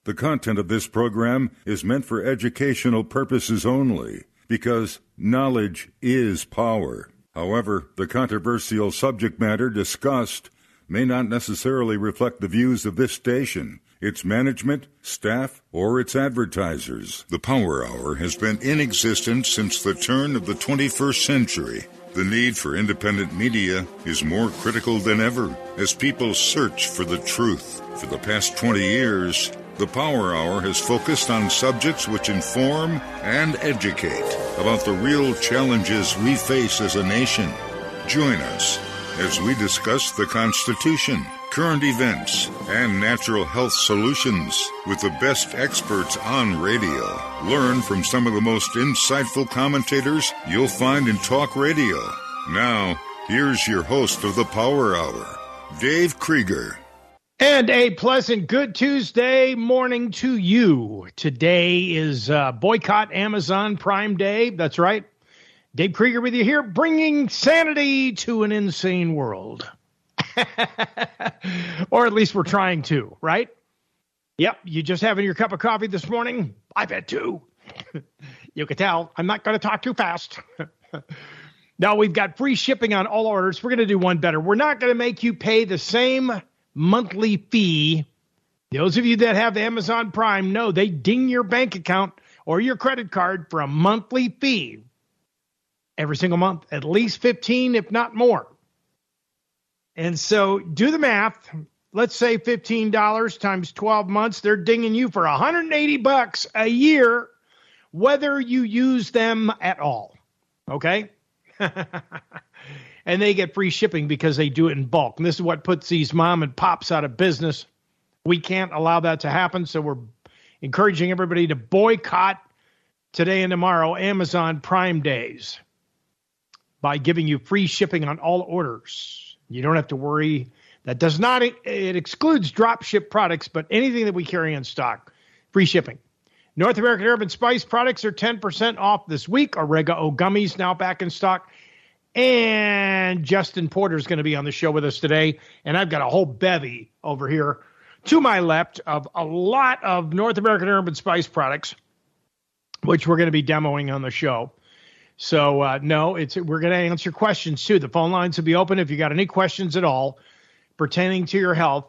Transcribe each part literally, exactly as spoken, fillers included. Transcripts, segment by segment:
The content of this program is meant for educational purposes only, because knowledge is power. However, the controversial subject matter discussed may not necessarily reflect the views of this station, its management, staff, or its advertisers. The Power Hour has been in existence since the turn of the twenty-first century. The need for independent media is more critical than ever as people search for the truth. For the past twenty years, the Power Hour has focused on subjects which inform and educate about the real challenges we face as a nation. Join us as we discuss the Constitution, current events, and natural health solutions with the best experts on radio. Learn from some of the most insightful commentators you'll find in talk radio. Now, here's your host of the Power Hour, Dave Krieger. And a pleasant good Tuesday morning to you. Today is uh, Boycott Amazon Prime Day. That's right. Dave Krieger with you here, bringing sanity to an insane world. Or at least we're trying to, right? Yep, you just having your cup of coffee this morning? I've had two. You can tell I'm not going to talk too fast. Now, we've got free shipping on all orders. We're going to do one better. We're not going to make you pay the same monthly fee. Those of you that have Amazon Prime know they ding your bank account or your credit card for a monthly fee every single month, at least fifteen, if not more. And so do the math. Let's say fifteen dollars times twelve months. They're dinging you for one hundred eighty bucks a year, whether you use them at all. Okay? And they get free shipping because they do it in bulk. And this is what puts these mom and pops out of business. We can't allow that to happen. So we're encouraging everybody to boycott today and tomorrow Amazon Prime Days by giving you free shipping on all orders. You don't have to worry. That does not, it excludes drop ship products, but anything that we carry in stock, free shipping. North American Herb and Spice products are ten percent off this week. Oregano gummies now back in stock. And Justin Porter is going to be on the show with us today. And I've got a whole bevy over here to my left of a lot of North American Herb and Spice products, which we're going to be demoing on the show. So, uh, no, it's we're going to answer questions, too. The phone lines will be open if you got any questions at all pertaining to your health,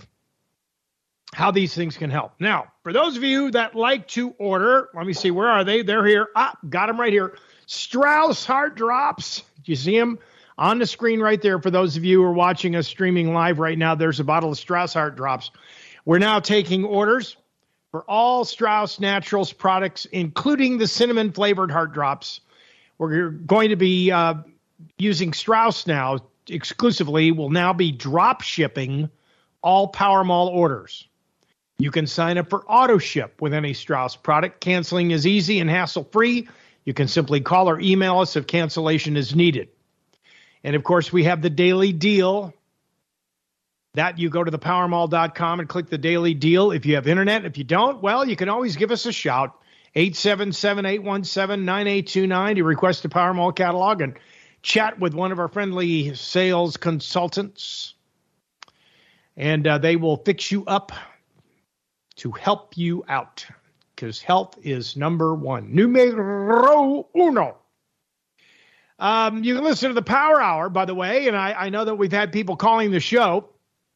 how these things can help. Now, for those of you that like to order, let me see, where are they? They're here. Ah, got them right here. Strauss Heart Drops. Do you see them on the screen right there? For those of you who are watching us streaming live right now, there's a bottle of Strauss Heart Drops. We're now taking orders for all Strauss Naturals products, including the cinnamon-flavored Heart Drops. We're going to be uh, using Strauss now exclusively. We'll now be drop shipping all Power Mall orders. You can sign up for auto ship with any Strauss product. Canceling is easy and hassle-free. You can simply call or email us if cancellation is needed. And, of course, we have the daily deal. That you go to the power mall dot com and click the daily deal. If you have internet, if you don't, well, you can always give us a shout. eight seven seven, eight one seven, nine eight two nine to request a Powermall catalog and chat with one of our friendly sales consultants. And uh, they will fix you up to help you out, because health is number one. Numero uno. Um, you can listen to the Power Hour, by the way, and I, I know that we've had people calling the show.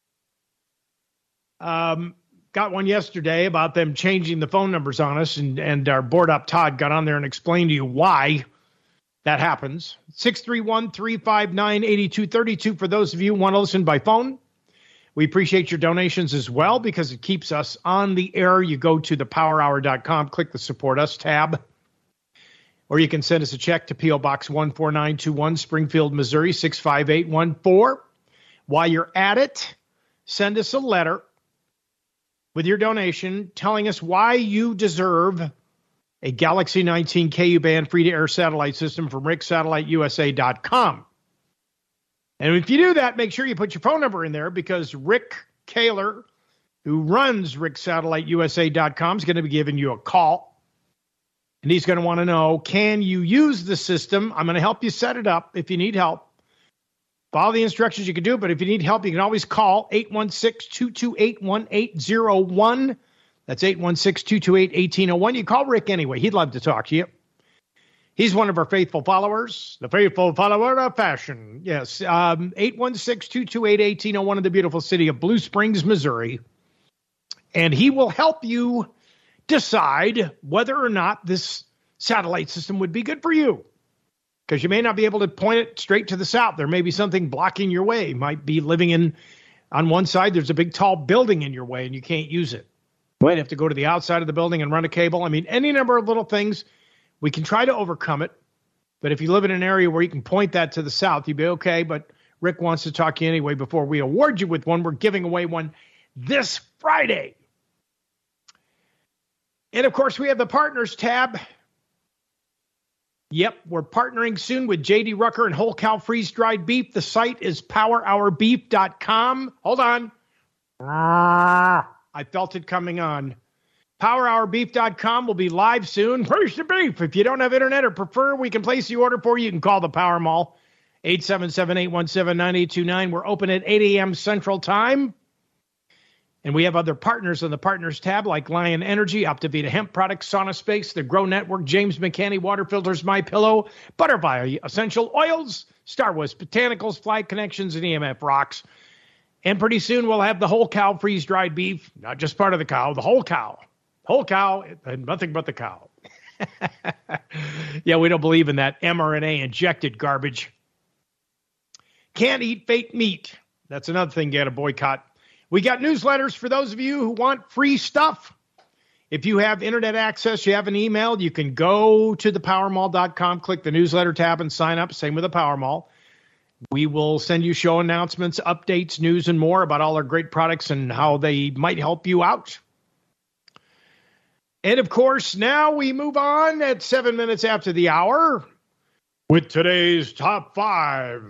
Um, got one yesterday about them changing the phone numbers on us, and, and our board up Todd got on there and explained to you why that happens. six three one, three five nine, eight two three two for those of you who want to listen by phone. We appreciate your donations as well because it keeps us on the air. You go to the power hour dot com, click the Support Us tab, or you can send us a check to P O Box one four nine two one, Springfield, Missouri, six five eight one four. While you're at it, send us a letter with your donation telling us why you deserve a Galaxy nineteen Ku band free-to-air satellite system from rick satellite u s a dot com. And if you do that, make sure you put your phone number in there, because Rick Kaler, who runs rick satellite u s a dot com, is going to be giving you a call. And he's going to want to know, can you use the system? I'm going to help you set it up if you need help. Follow the instructions, you can do it, but if you need help, you can always call eight one six, two two eight, one eight zero one. That's eight one six, two two eight, one eight zero one. You call Rick anyway. He'd love to talk to you. He's one of our faithful followers, the faithful follower of fashion. Yes, um, eight one six, two two eight, one eight zero one in the beautiful city of Blue Springs, Missouri. And he will help you decide whether or not this satellite system would be good for you. Because you may not be able to point it straight to the south. There may be something blocking your way. You might be living in, on one side, there's a big tall building in your way and you can't use it. You might have to go to the outside of the building and run a cable. I mean, any number of little things. We can try to overcome it, but if you live in an area where you can point that to the south, you'd be okay. But Rick wants to talk to you anyway before we award you with one. We're giving away one this Friday. And, of course, we have the Partners tab. Yep, we're partnering soon with J D Rucker and Whole Cow Freeze-Dried Beef. The site is power hour beef dot com. Hold on. I felt it coming on. power hour beef dot com will be live soon. Freeze the beef. If you don't have internet or prefer, we can place the order for you. You can call the Power Mall, eight seven seven, eight one seven, nine eight two nine. We're open at eight a.m. Central Time. And we have other partners on the Partners tab like Lion Energy, Optivita Hemp Products, Sauna Space, The Grow Network, James McCanny Water Filters, My Pillow, Butterfly Essential Oils, Star Wars Botanicals, Flight Connections, and E M F Rocks. And pretty soon we'll have the Whole Cow Freeze-Dried Beef, not just part of the cow, the whole cow. Whole cow and nothing but the cow. Yeah, we don't believe in that mRNA injected garbage. Can't eat fake meat. That's another thing you got to boycott. We got newsletters for those of you who want free stuff. If you have internet access, you have an email, you can go to the power mall dot com, click the newsletter tab and sign up. Same with the Power Mall. We will send you show announcements, updates, news, and more about all our great products and how they might help you out. And, of course, now we move on at seven minutes after the hour with today's top five.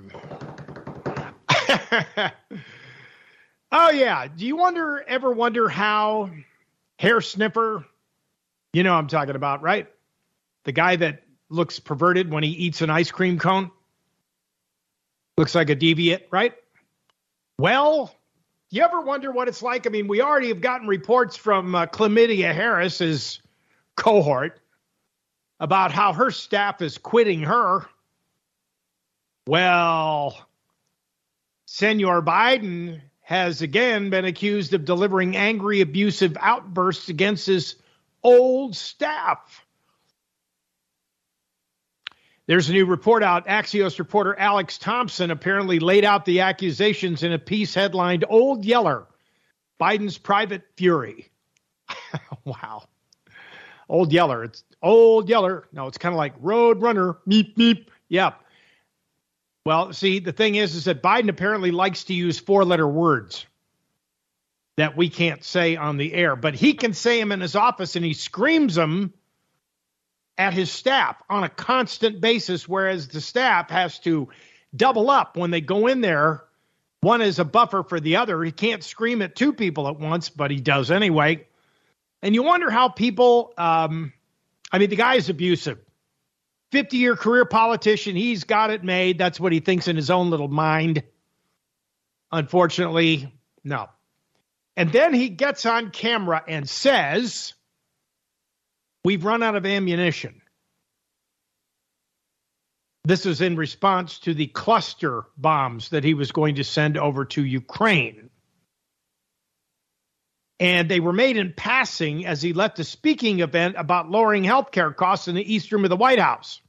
Oh, yeah. Do you wonder, ever wonder how Hair Sniffer, you know what I'm talking about, right? The guy that looks perverted when he eats an ice cream cone. Looks like a deviant, right? Well, you ever wonder what it's like? I mean, we already have gotten reports from uh, Chlamydia Harris's cohort about how her staff is quitting her. Well, Senor Biden has again been accused of delivering angry, abusive outbursts against his old staff. There's a new report out. Axios reporter Alex Thompson apparently laid out the accusations in a piece headlined, Old Yeller, Biden's Private Fury. Wow. Old Yeller. It's Old Yeller. No, it's kind of like Road Runner. Meep, meep. Yeah. Well, see, the thing is, is that Biden apparently likes to use four-letter words that we can't say on the air, but he can say them in his office, and he screams them at his staff on a constant basis, whereas the staff has to double up when they go in there. One is a buffer for the other. He can't scream at two people at once, but he does anyway. And you wonder how people, um, I mean, the guy is abusive. fifty-year career politician. He's got it made. That's what he thinks in his own little mind. Unfortunately, no. And then he gets on camera and says, we've run out of ammunition. This is in response to the cluster bombs that he was going to send over to Ukraine. And they were made in passing as he left a speaking event about lowering health care costs in the East Room of the White House.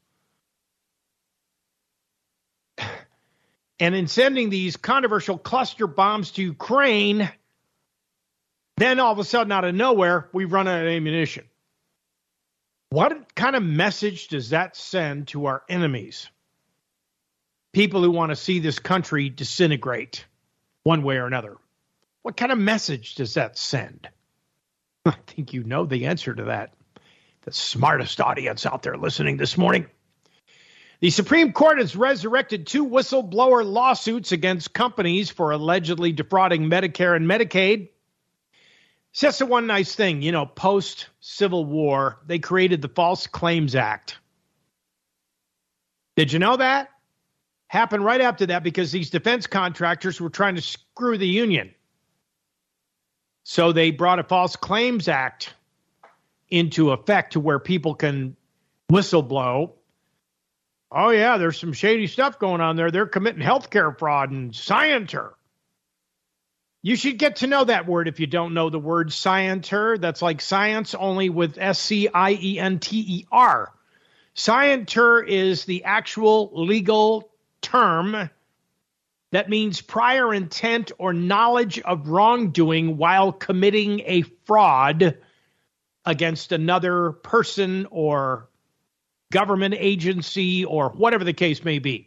And in sending these controversial cluster bombs to Ukraine, then all of a sudden, out of nowhere, we run out of ammunition. What kind of message does that send to our enemies? People who want to see this country disintegrate one way or another. What kind of message does that send? I think you know the answer to that. The smartest audience out there listening this morning. The Supreme Court has resurrected two whistleblower lawsuits against companies for allegedly defrauding Medicare and Medicaid. It's just the one nice thing, you know, post-Civil War, they created the False Claims Act. Did you know that? Happened right after that because these defense contractors were trying to screw the union. So they brought a False Claims Act into effect to where people can whistleblow. Oh, yeah, there's some shady stuff going on there. They're committing healthcare fraud and scienter. You should get to know that word if you don't know the word scienter. That's like science, only with S C I E N T E R. Scienter is the actual legal term that means prior intent or knowledge of wrongdoing while committing a fraud against another person or government agency or whatever the case may be.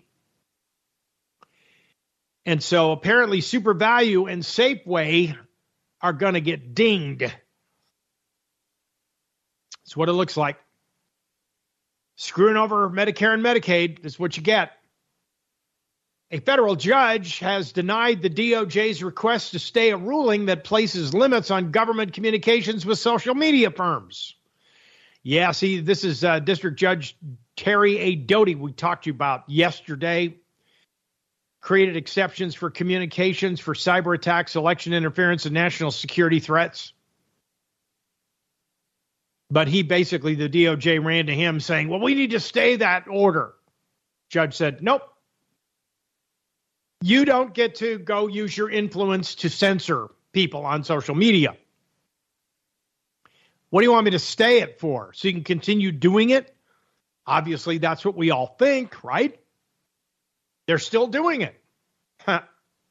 And so apparently SuperValu and Safeway are going to get dinged. That's what it looks like. Screwing over Medicare and Medicaid is what you get. A federal judge has denied the D O J's request to stay a ruling that places limits on government communications with social media firms. Yeah, see, this is uh, District Judge Terry A. Doty we talked to you about yesterday. Created exceptions for communications for cyber attacks, election interference, and national security threats. But he basically, the D O J ran to him saying, well, we need to stay that order. Judge said, nope. You don't get to go use your influence to censor people on social media. What do you want me to stay it for? So you can continue doing it? Obviously, that's what we all think, right? They're still doing it. Huh.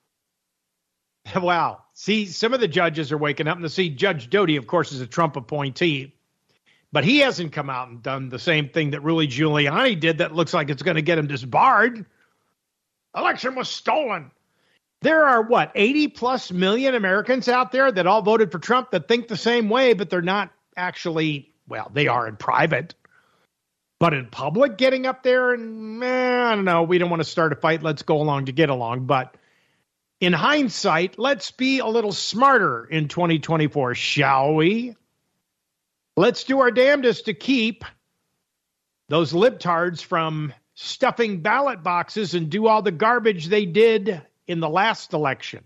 Wow. See, some of the judges are waking up. And to see Judge Doty, of course, is a Trump appointee. But he hasn't come out and done the same thing that Rudy Giuliani did that looks like it's going to get him disbarred. Election was stolen. There are, what, eighty plus million Americans out there that all voted for Trump that think the same way, but they're not actually, well, they are in private. But in public, getting up there and, eh, I don't know, we don't want to start a fight. Let's go along to get along. But in hindsight, let's be a little smarter in twenty twenty-four, shall we? Let's do our damnedest to keep those libtards from stuffing ballot boxes and do all the garbage they did in the last election.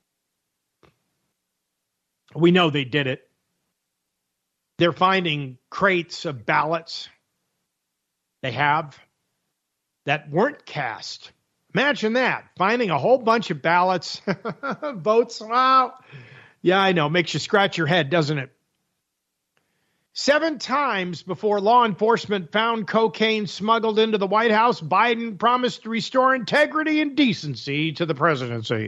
We know they did it. They're finding crates of ballots they have that weren't cast. Imagine that, finding a whole bunch of ballots, votes. Wow. Yeah, I know. Makes you scratch your head, doesn't it? Seven times before law enforcement found cocaine smuggled into the White House, Biden promised to restore integrity and decency to the presidency.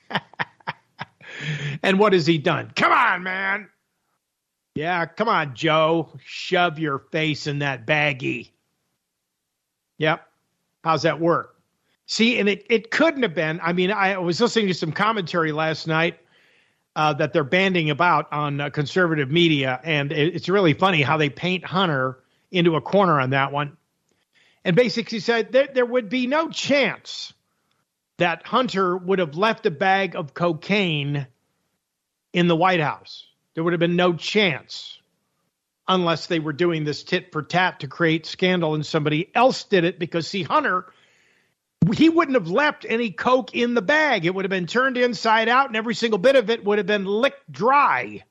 And what has he done? Come on, man. Yeah, come on, Joe. Shove your face in that baggie. Yep. How's that work? See, and it, it couldn't have been. I mean, I was listening to some commentary last night uh, that they're banding about on uh, conservative media, and it, it's really funny how they paint Hunter into a corner on that one. And basically said there, there would be no chance that Hunter would have left a bag of cocaine in the White House. There would have been no chance unless they were doing this tit for tat to create scandal and somebody else did it. Because, see, Hunter, he wouldn't have left any coke in the bag. It would have been turned inside out and every single bit of it would have been licked dry.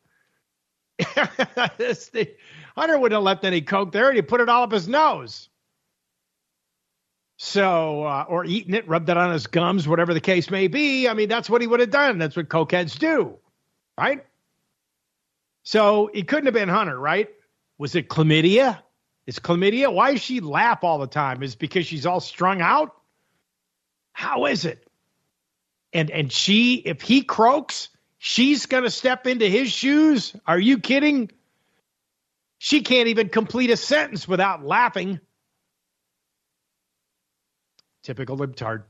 the, Hunter wouldn't have left any coke there and he put it all up his nose. So, uh, or eaten it, rubbed it on his gums, whatever the case may be. I mean, that's what he would have done. That's what cokeheads do, right? So it couldn't have been Hunter, right? Was it chlamydia? Is chlamydia? Why does she laugh all the time? Is it because she's all strung out? How is it? And and she, if he croaks, she's going to step into his shoes? Are you kidding? She can't even complete a sentence without laughing. Typical libtard.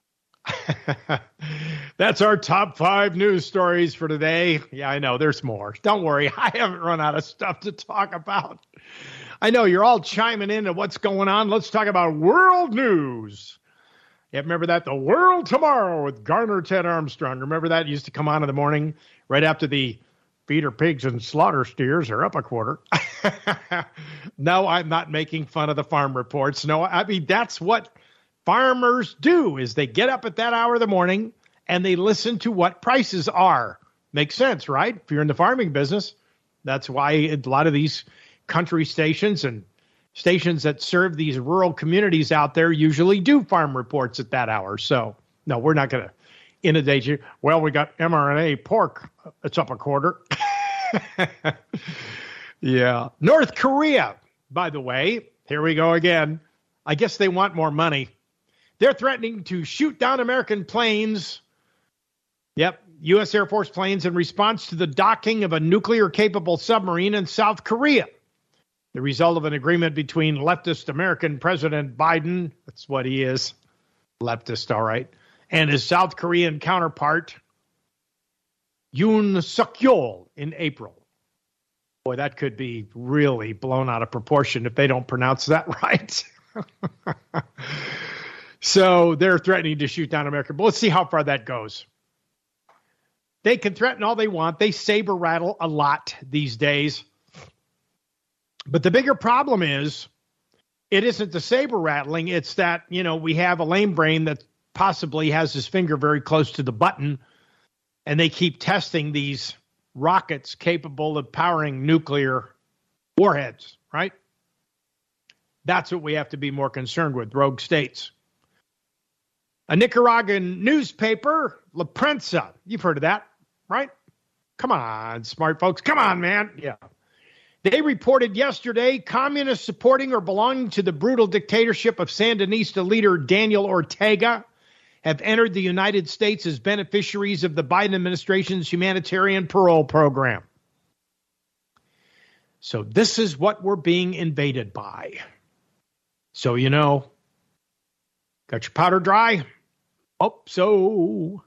That's our top five news stories for today. Yeah, I know there's more. Don't worry. I haven't run out of stuff to talk about. I know you're all chiming in on what's going on. Let's talk about world news. Yeah, remember that? The World Tomorrow with Garner Ted Armstrong. Remember that? It used to come on in the morning right after the feeder pigs and slaughter steers are up a quarter. No, I'm not making fun of the farm reports. No, I mean, that's what farmers do is they get up at that hour of the morning and they listen to what prices are Makes sense, right? If you're in the farming business, that's why a lot of these country stations and stations that serve these rural communities out there usually do farm reports at that hour. So, no, we're not going to inundate you. Well, we got M R N A pork. It's up a quarter. Yeah. North Korea, by the way, here we go again. I guess they want more money. They're threatening to shoot down American planes. Yep. U S Air Force planes in response to the docking of a nuclear-capable submarine in South Korea. The result of an agreement between leftist American President Biden, that's what he is, leftist, all right, and his South Korean counterpart, Yoon Suk-yeol, in April. Boy, that could be really blown out of proportion if they don't pronounce that right. So they're threatening to shoot down America. But let's see how far that goes. They can threaten all they want. They saber rattle a lot these days. But the bigger problem is, it isn't the saber rattling. It's that, you know, we have a lame brain that possibly has his finger very close to the button, and they keep testing these rockets capable of powering nuclear warheads, right? That's what we have to be more concerned with, rogue states. A Nicaraguan newspaper, La Prensa, you've heard of that, right? Come on, smart folks. Come on, man. Yeah. They reported yesterday communists supporting or belonging to the brutal dictatorship of Sandinista leader Daniel Ortega have entered the United States as beneficiaries of the Biden administration's humanitarian parole program. So this is what we're being invaded by. So, you know, got your powder dry? Oh, so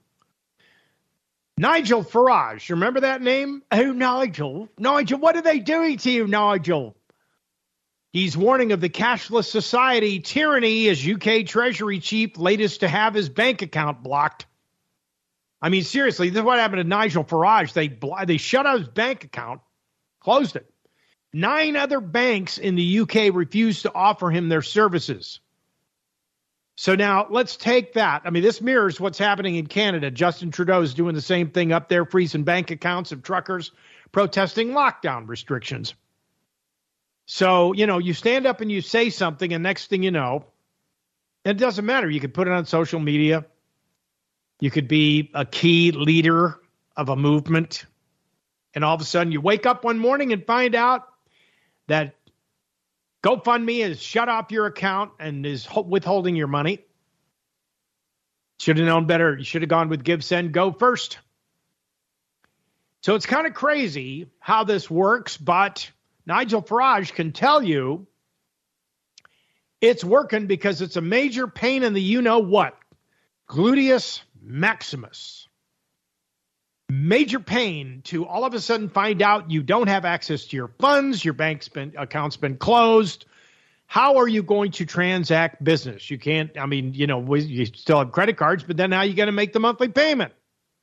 Nigel Farage, remember that name? Oh, Nigel. Nigel, what are they doing to you, Nigel? He's warning of the cashless society tyranny as U K Treasury chief latest to have his bank account blocked. I mean, seriously, this is what happened to Nigel Farage. They they shut out his bank account, closed it. Nine other banks in the U K refused to offer him their services. So now let's take that. I mean, this mirrors what's happening in Canada. Justin Trudeau is doing the same thing up there, freezing bank accounts of truckers protesting lockdown restrictions. So, you know, you stand up and you say something, and next thing you know, it doesn't matter. You could put it on social media. You could be a key leader of a movement. And all of a sudden you wake up one morning and find out that GoFundMe has shut off your account and is withholding your money. Should have known better. You should have gone with Give, Send, Go first. So it's kind of crazy how this works, but Nigel Farage can tell you it's working because it's a major pain in the you-know-what. Gluteus maximus. Major pain to all of a sudden find out you don't have access to your funds, your bank's been account's been closed. How are you going to transact business? You can't, I mean, you know, we, you still have credit cards, but then how are you going to make the monthly payment?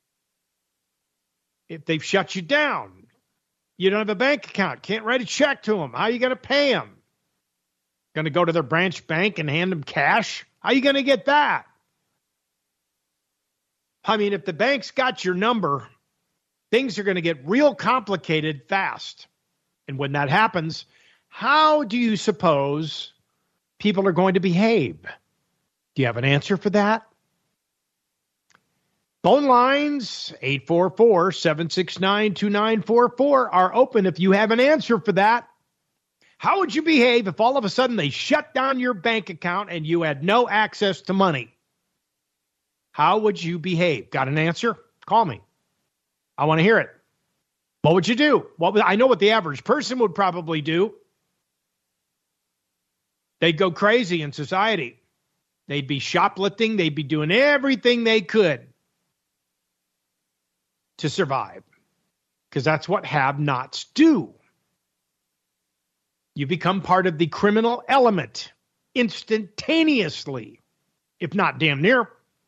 If they've shut you down, you don't have a bank account, can't write a check to them. How are you going to pay them? Going to go to their branch bank and hand them cash? How are you going to get that? I mean, if the bank's got your number, things are going to get real complicated fast. And when that happens, how do you suppose people are going to behave? Do you have an answer for that? Phone lines, eight four four, seven six nine, two nine four four, are open if you have an answer for that. How would you behave if all of a sudden they shut down your bank account and you had no access to money? How would you behave? Got an answer? Call me. I want to hear it. What would you do? What would, I know what the average person would probably do. They'd go crazy in society. They'd be shoplifting. They'd be doing everything they could to survive, because that's what have-nots do. You become part of the criminal element instantaneously, if not damn near.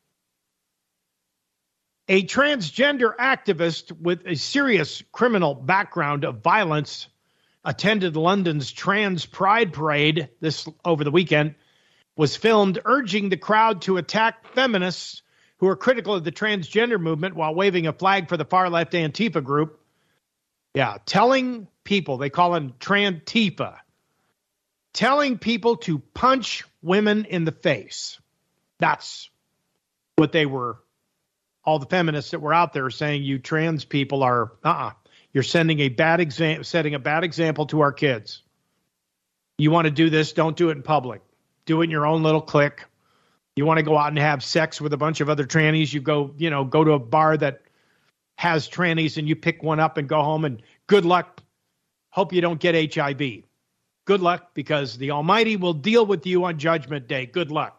A transgender activist with a serious criminal background of violence attended London's Trans Pride Parade this over the weekend, was filmed urging the crowd to attack feminists who are critical of the transgender movement while waving a flag for the far-left Antifa group. Yeah, telling people, they call them Trantifa, telling people to punch women in the face. That's what they were, all the feminists that were out there saying you trans people are, uh-uh, you're sending a bad example, setting a bad example to our kids. You want to do this, don't do it in public. Do it in your own little clique. You want to go out and have sex with a bunch of other trannies, you go, you know, go to a bar that has trannies and you pick one up and go home and good luck. Hope you don't get H I V. Good luck, because the Almighty will deal with you on Judgment Day. Good luck.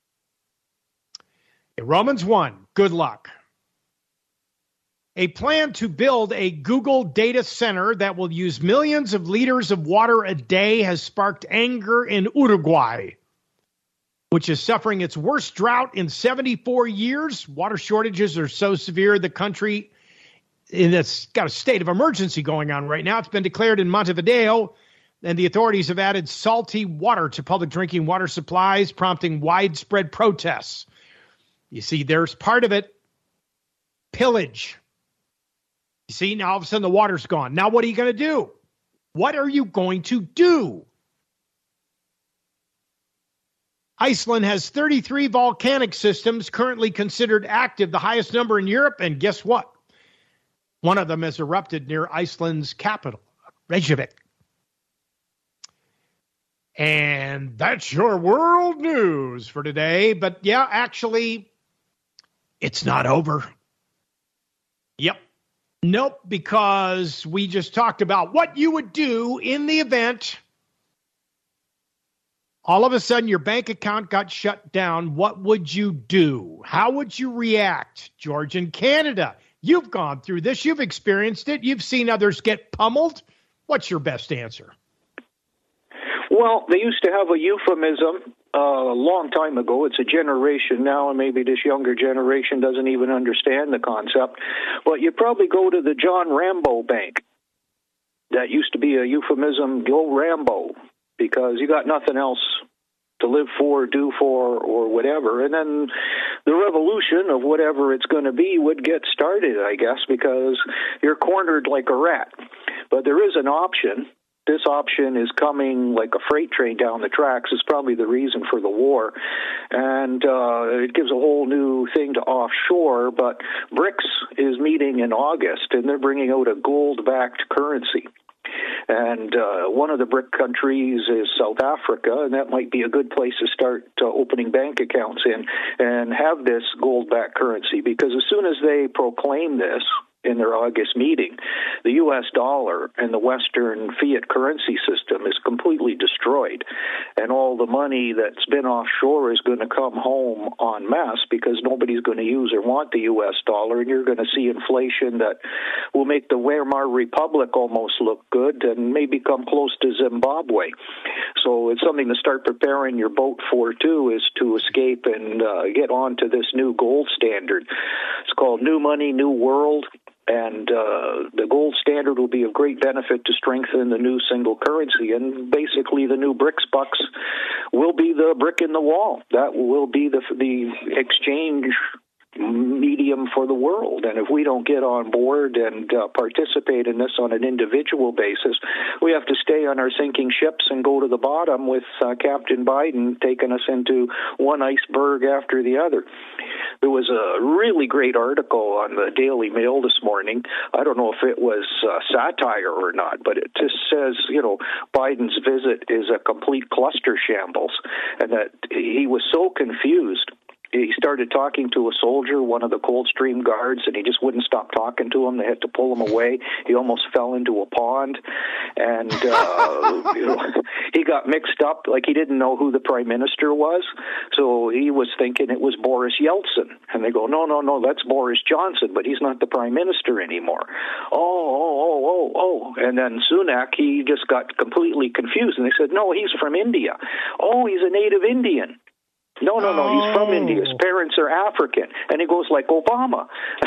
In Romans one, good luck. A plan to build a Google data center that will use millions of liters of water a day has sparked anger in Uruguay, which is suffering its worst drought in seventy-four years. Water shortages are so severe, the country, it's got a state of emergency going on right now. It's been declared in Montevideo, and the authorities have added salty water to public drinking water supplies, prompting widespread protests. You see, there's part of it, pillage. You see, now all of a sudden the water's gone. Now what are you going to do? What are you going to do? Iceland has thirty-three volcanic systems currently considered active, the highest number in Europe. And guess what? One of them has erupted near Iceland's capital, Reykjavik. And that's your world news for today. But yeah, actually, it's not over. Yep. Nope, because we just talked about what you would do in the event all of a sudden your bank account got shut down. What would you do? How would you react? George, in Canada, you've gone through this. You've experienced it. You've seen others get pummeled. What's your best answer? Well, they used to have a euphemism uh, a long time ago. It's a generation now, and maybe this younger generation doesn't even understand the concept. But you probably go to the John Rambo Bank. That used to be a euphemism, go Rambo, because you got nothing else to live for, do for, or whatever. And then the revolution of whatever it's going to be would get started, I guess, because you're cornered like a rat. But there is an option. This option is coming like a freight train down the tracks. It's probably the reason for the war. And uh, it gives a whole new thing to offshore. But BRICS is meeting in August, and they're bringing out a gold-backed currency. And uh, one of the BRIC countries is South Africa, and that might be a good place to start uh, opening bank accounts in and have this gold-backed currency, because as soon as they proclaim this in their August meeting, the U S dollar and the Western fiat currency system is completely destroyed. And all the money that's been offshore is going to come home en masse because nobody's going to use or want the U S dollar, and you're going to see inflation that will make the Weimar Republic almost look good and maybe come close to Zimbabwe. So it's something to start preparing your boat for, too, is to escape and uh, get onto this new gold standard. It's called New Money, New World. And uh, the gold standard will be of great benefit to strengthen the new single currency. And basically the new BRICS bucks will be the brick in the wall. That will be the the exchange medium for the world. And if we don't get on board and uh, participate in this on an individual basis, we have to stay on our sinking ships and go to the bottom with uh, Captain Biden taking us into one iceberg after the other. There was a really great article on the Daily Mail this morning. I don't know if it was uh, satire or not, but it just says, you know, Biden's visit is a complete cluster shambles, and that he was so confused. He started talking to a soldier, one of the Coldstream guards, and he just wouldn't stop talking to him. They had to pull him away. He almost fell into a pond, and uh, you know, he got mixed up. Like, he didn't know who the prime minister was, so he was thinking it was Boris Yeltsin. And they go, no, no, no, that's Boris Johnson, but he's not the prime minister anymore. Oh, oh, oh, oh, oh. And then Sunak, he just got completely confused, and they said, no, he's from India. Oh, he's a native Indian. No, no, no, he's from India. His parents are African. And he goes like Obama.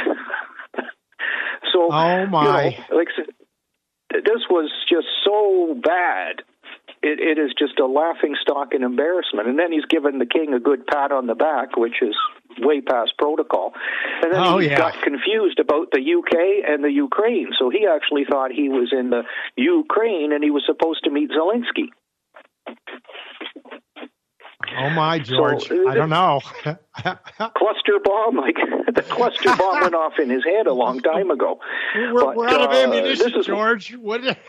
So, oh my. You know, like, this was just so bad. It, it is just a laughing stock and embarrassment. And then he's given the king a good pat on the back, which is way past protocol. And then oh, he yeah. got confused about the U K and the Ukraine, so he actually thought he was in the Ukraine and he was supposed to meet Zelensky. Oh, my, George. So, uh, I don't know. cluster bomb, like the cluster bomb went off in his head a long time ago. We're, but, we're out of uh, ammunition, this is, George. What? yeah,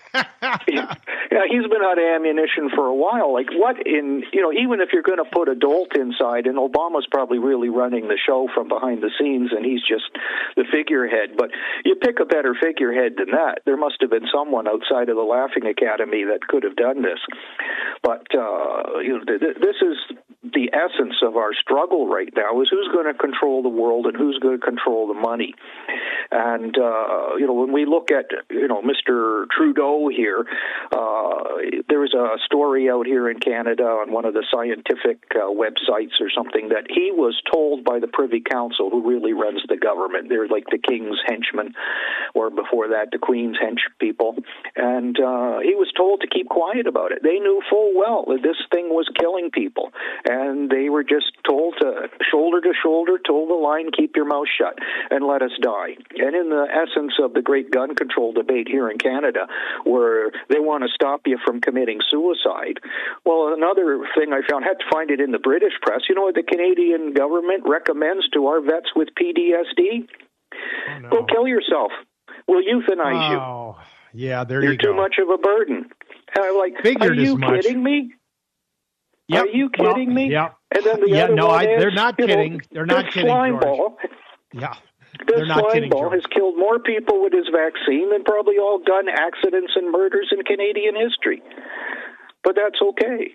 he's been out of ammunition for a while. Like, what in, you know, even if you're going to put a dolt inside, and Obama's probably really running the show from behind the scenes, and he's just the figurehead. But you pick a better figurehead than that. There must have been someone outside of the Laughing Academy that could have done this. But, uh, you know, th- th- this is the essence of our struggle right now, is who's going to control the world and who's going to control the money. And, uh, you know, when we look at, you know, Mister Trudeau here, uh, there was a story out here in Canada on one of the scientific uh, websites or something that he was told by the Privy Council, who really runs the government. They're like the King's henchmen, or before that, the Queen's hench people. And uh, he was told to keep quiet about it. They knew full well that this thing was killing people. And they were just told to shoulder to shoulder, toe the line, keep your mouth shut, and let us die. And in the essence of the great gun control debate here in Canada, where they want to stop you from committing suicide, well, another thing I found, I had to find it in the British press, you know what the Canadian government recommends to our vets with P D S D? Oh, no. Go kill yourself. We'll euthanize you. Oh, yeah, there You're you go. too much of a burden. Uh, like, Figured are you as much. kidding me? Yep. Are you kidding well, me? Yeah. And then the yeah, other no, one I, is, they're not you kidding. know, They're not this kidding, slime George. ball, Yeah. this They're not slime kidding, ball George. has killed more people with his vaccine than probably all gun accidents and murders in Canadian history. But that's okay.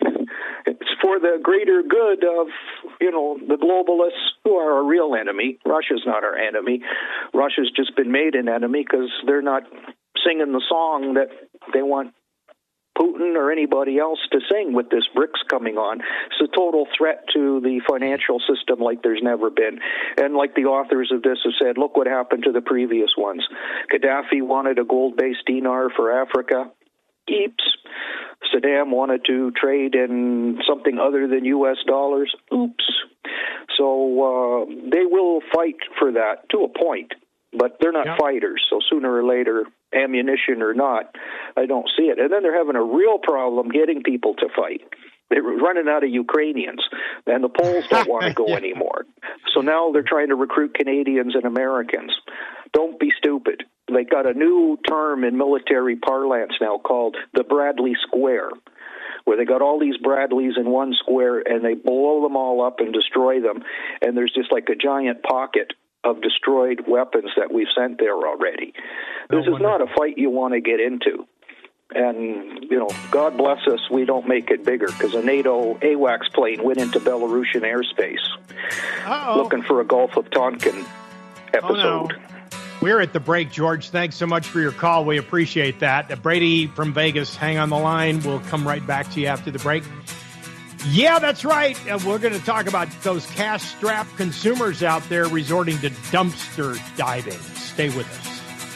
It's for the greater good of, you know, the globalists, who are our real enemy. Russia's not our enemy. Russia's just been made an enemy because they're not singing the song that they want Putin or anybody else to sing with this BRICS coming on. It's a total threat to the financial system like there's never been. And like the authors of this have said, look what happened to the previous ones. Gaddafi wanted a gold-based dinar for Africa. Oops. Saddam wanted to trade in something other than U S dollars. Oops. So uh, they will fight for that to a point, but they're not yep. fighters. So sooner or later, ammunition or not, I don't see it. And then they're having a real problem getting people to fight. They're running out of Ukrainians, and the Poles don't want to go yeah. anymore. So now they're trying to recruit Canadians and Americans. Don't be stupid. They got a new term in military parlance now called the Bradley Square, where they got all these Bradleys in one square, and they blow them all up and destroy them, and there's just like a giant pocket of destroyed weapons that we've sent there already. This oh, is not a fight you want to get into. And, you know, God bless us, we don't make it bigger, because a NATO AWACS plane went into Belarusian airspace Uh-oh. looking for a Gulf of Tonkin episode. Oh, no. We're at the break, George. Thanks so much for your call. We appreciate that. Uh, Brady from Vegas, hang on the line. We'll come right back to you after the break. Yeah, that's right. Uh, we're going to talk about those cash-strapped consumers out there resorting to dumpster diving. Stay with us.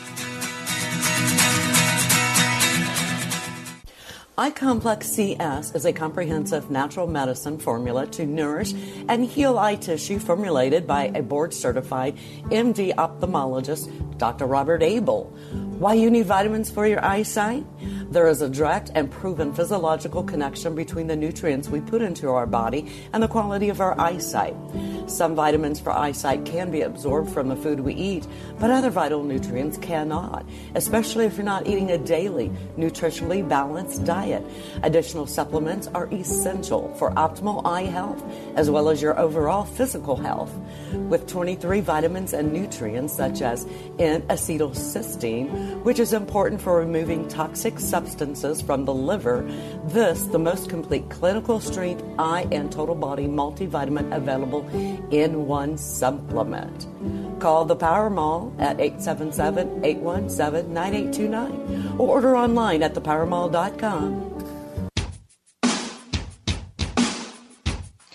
iComplex C S is a comprehensive natural medicine formula to nourish and heal eye tissue formulated by a board-certified M D ophthalmologist, Doctor Robert Abel. Why you need vitamins for your eyesight? There is a direct and proven physiological connection between the nutrients we put into our body and the quality of our eyesight. Some vitamins for eyesight can be absorbed from the food we eat, but other vital nutrients cannot, especially if you're not eating a daily, nutritionally balanced diet. Additional supplements are essential for optimal eye health, as well as your overall physical health. With twenty-three vitamins and nutrients such as N-acetylcysteine, which is important for removing toxic substances from the liver, this, the most complete clinical strength eye and total body multivitamin available in one supplement. Call the Power Mall at eight seven seven, eight one seven, nine eight two nine or order online at the power mall dot com.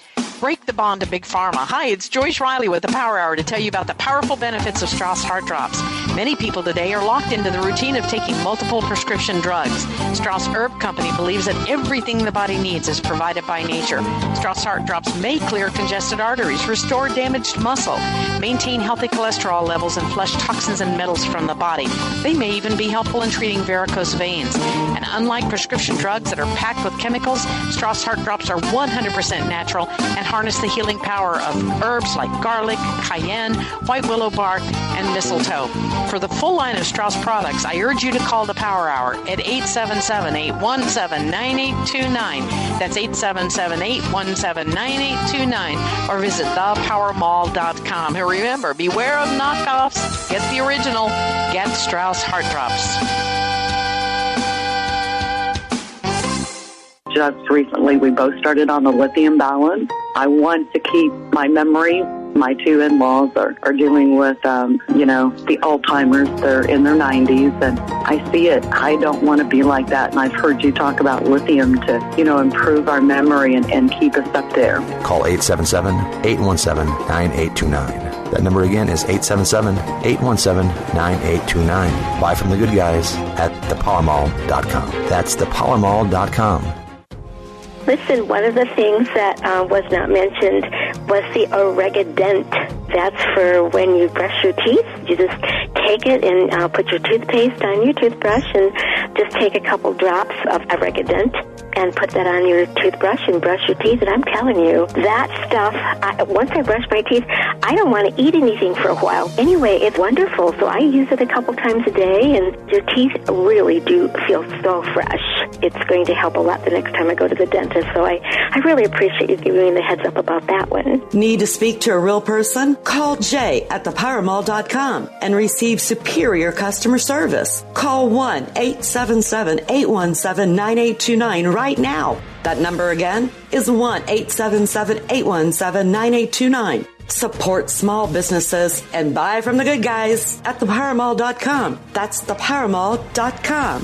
Break the bond to Big Pharma. Hi, it's Joyce Riley with the Power Hour to tell you about the powerful benefits of Strauss Heart Drops. Many people today are locked into the routine of taking multiple prescription drugs. Strauss Herb Company believes that everything the body needs is provided by nature. Strauss Heart Drops may clear congested arteries, restore damaged muscle, maintain healthy cholesterol levels, and flush toxins and metals from the body. They may even be helpful in treating varicose veins. And unlike prescription drugs that are packed with chemicals, Strauss Heart Drops are one hundred percent natural and harness the healing power of herbs like garlic, cayenne, white willow bark, and mistletoe. For the full line of Strauss products, I urge you to call the Power Hour at eight seven seven, eight one seven, nine eight two nine. That's eight seven seven, eight one seven, nine eight two nine. Or visit the power mall dot com. And remember, beware of knockoffs. Get the original. Get Strauss Heart Drops. Just recently, we both started on the lithium balance. I want to keep my memory. My two in-laws are, are dealing with, um, you know, the Alzheimer's. They're in their nineties, and I see it. I don't want to be like that, and I've heard you talk about lithium to, you know, improve our memory and, and keep us up there. Call eight seven seven, eight one seven, nine eight two nine. That number again is eight seven seven, eight one seven, nine eight two nine. Buy from the good guys at the power mall dot com. That's the power mall dot com. Listen, one of the things that uh, was not mentioned was the Oregadent. That's for when you brush your teeth. You just take it and uh, put your toothpaste on your toothbrush and just take a couple drops of Oregadent and put that on your toothbrush and brush your teeth. And I'm telling you, that stuff, I, once I brush my teeth, I don't want to eat anything for a while. Anyway, it's wonderful. So I use it a couple times a day, and your teeth really do feel so fresh. It's going to help a lot the next time I go to the dentist. So I, I really appreciate you giving me the heads up about that one. Need to speak to a real person? Call Jay at the power mall dot com and receive superior customer service. Call one eight seven seven, eight one seven, nine eight two nine right now. That number again is one eight seven seven, eight one seven, nine eight two nine. Support small businesses and buy from the good guys at the power mall dot com. That's the power mall dot com.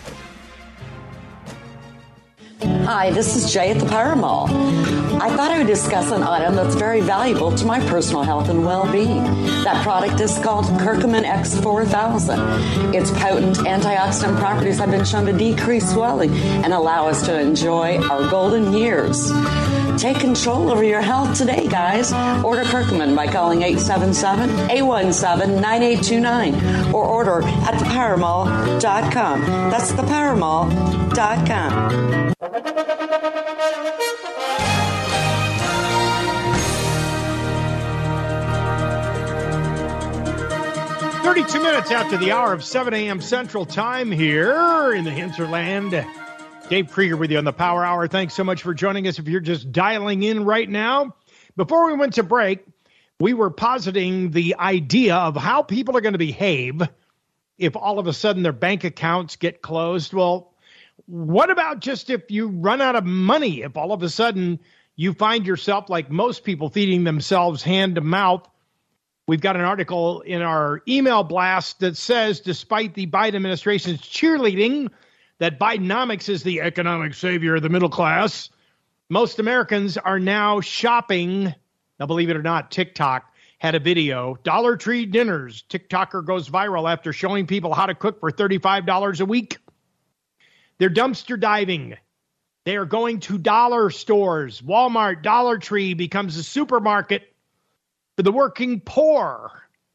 Hi, this is Jay at the Power Mall. I thought I would discuss an item that's very valuable to my personal health and well-being. That product is called Curcumin X four thousand. Its potent antioxidant properties have been shown to decrease swelling and allow us to enjoy our golden years. Take control over your health today, guys. Order Curcumin by calling eight seven seven, eight one seven, nine eight two nine or order at the power mall dot com. That's the power mall dot com. thirty-two minutes after the hour of seven a.m. Central Time here in the hinterland. Dave Krieger with you on the Power Hour. Thanks so much for joining us. If you're just dialing in right now, before we went to break, we were positing the idea of how people are going to behave if all of a sudden their bank accounts get closed. Well, what about just if you run out of money? If all of a sudden you find yourself, like most people, feeding themselves hand to mouth? We've got an article in our email blast that says, despite the Biden administration's cheerleading that Bidenomics is the economic savior of the middle class, most Americans are now shopping. Now, believe it or not, TikTok had a video. Dollar Tree dinners. TikToker goes viral after showing people how to cook for thirty-five dollars a week. They're dumpster diving. They are going to dollar stores. Walmart, Dollar Tree becomes a supermarket for the working poor.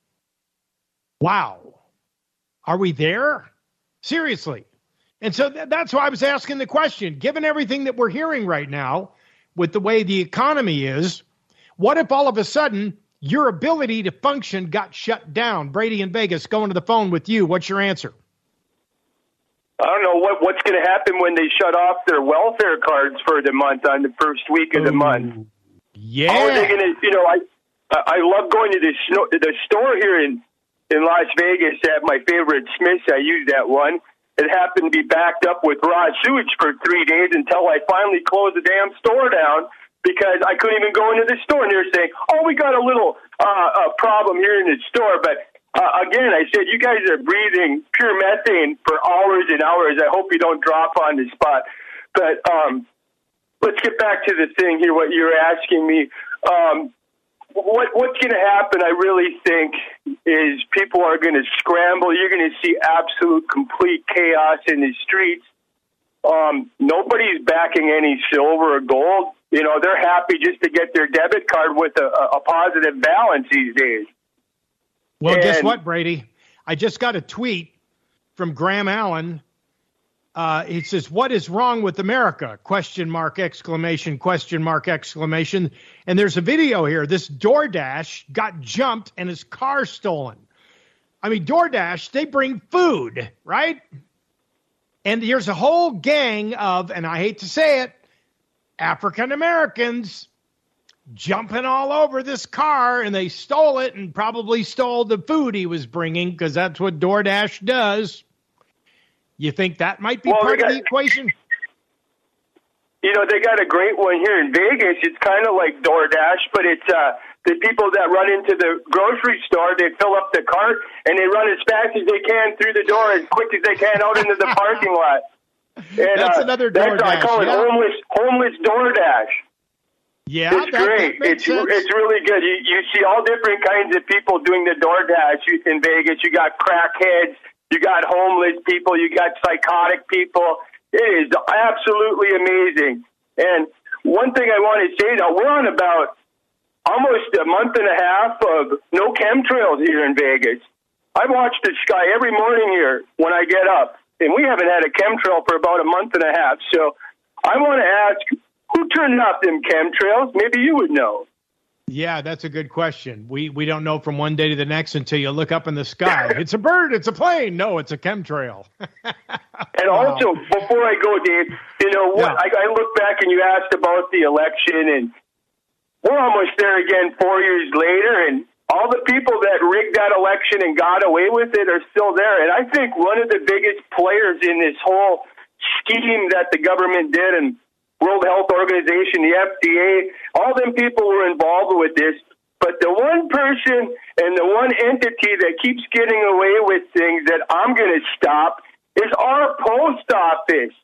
Wow. Are we there? Seriously. And so th- that's why I was asking the question. Given everything that we're hearing right now with the way the economy is, what if all of a sudden your ability to function got shut down? Brady in Vegas, going to the phone with you. What's your answer? I don't know what, what's going to happen when they shut off their welfare cards for the month on the first week of the Ooh, month. Yeah. How are they going to, you know, I I love going to the, the store here in, in Las Vegas at my favorite Smith's. I use that one. It happened to be backed up with raw sewage for three days until I finally closed the damn store down because I couldn't even go into the store. And they were saying, oh, we got a little uh, a problem here in the store. But uh, again, I said, you guys are breathing pure methane for hours and hours. I hope you don't drop on the spot. But um, let's get back to the thing here, what you're asking me. Um, what What's going to happen, I really think, is people are going to scramble. You're going to see absolute, complete chaos in the streets. Um, nobody's backing any silver or gold. You know, they're happy just to get their debit card with a, a positive balance these days. Well, and, guess what, Brady? I just got a tweet from Graham Allen. Uh, it says, "What is wrong with America?" Question mark, exclamation, question mark, exclamation. And there's a video here. This DoorDash got jumped and his car stolen. I mean, DoorDash, they bring food, right? And here's a whole gang of, and I hate to say it, African Americans jumping all over this car, and they stole it and probably stole the food he was bringing, because that's what DoorDash does. You think that might be well, part got, of the equation? You know, they got a great one here in Vegas. It's kind of like DoorDash, but it's uh, the people that run into the grocery store, they fill up the cart, and they run as fast as they can through the door, as quick as they can out into the parking lot. And, that's uh, another DoorDash. DoorDash. I call it yeah. homeless, homeless DoorDash. Yeah, it's that, great. That it's sense. it's really good. You you see all different kinds of people doing the DoorDash in Vegas. You got crackheads, you got homeless people, you got psychotic people. It is absolutely amazing. And one thing I want to say now, we're on about almost a month and a half of no chemtrails here in Vegas. I watch the sky every morning here when I get up, and we haven't had a chemtrail for about a month and a half. So I want to ask, who turned off them chemtrails? Maybe you would know. Yeah, that's a good question. We we don't know from one day to the next until you look up in the sky. It's a bird, it's a plane. No, it's a chemtrail. And also, before I go, Dave, you know, what, yeah. I, I look back and you asked about the election, and we're almost there again four years later, and all the people that rigged that election and got away with it are still there. And I think one of the biggest players in this whole scheme that the government did, and World Health Organization, the F D A, all them people were involved with this. But the one person and the one entity that keeps getting away with things that I'm going to stop is our post office.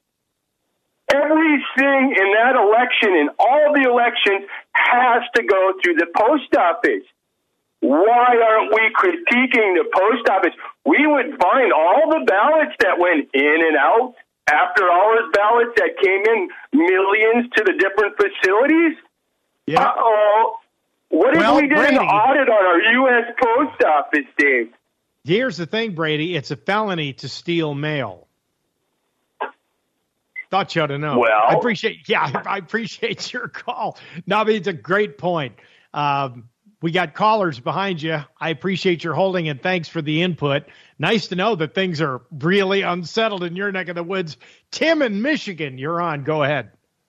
Everything in that election, in all the elections, has to go through the post office. Why aren't we critiquing the post office? We would find all the ballots that went in and out, after hours ballots that came in, millions to the different facilities. Yeah. Uh-oh. What well, if we did Brady, an audit on our U S post office, Dave? Here's the thing, Brady. It's a felony to steal mail. Thought you ought to know. Well, I appreciate, yeah, I appreciate your call. No, I mean, it's a great point. Um, we got callers behind you. I appreciate your holding, and thanks for the input. Nice to know that things are really unsettled in your neck of the woods. Tim in Michigan, you're on. Go ahead.